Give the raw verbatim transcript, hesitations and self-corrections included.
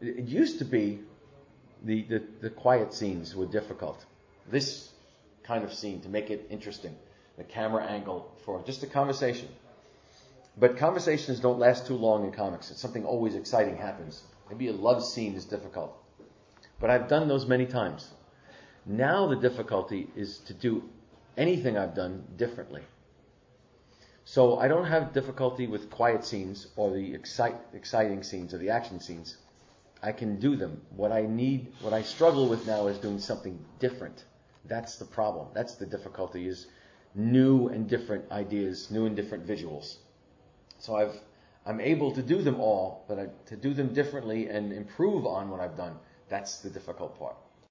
it used to be the, the, the quiet scenes were difficult. This kind of scene to make it interesting. The camera angle for just a conversation. But conversations don't last too long in comics. It's something always exciting happens. Maybe a love scene is difficult. But I've done those many times. Now the difficulty is to do anything I've done differently. So I don't have difficulty with quiet scenes or the excite, exciting scenes or the action scenes. I can do them. What I need, what I struggle with now is doing something different. That's the problem. That's the difficulty, is new and different ideas, new and different visuals. So I've, I'm able to do them all, but I, to do them differently and improve on what I've done, that's the difficult part.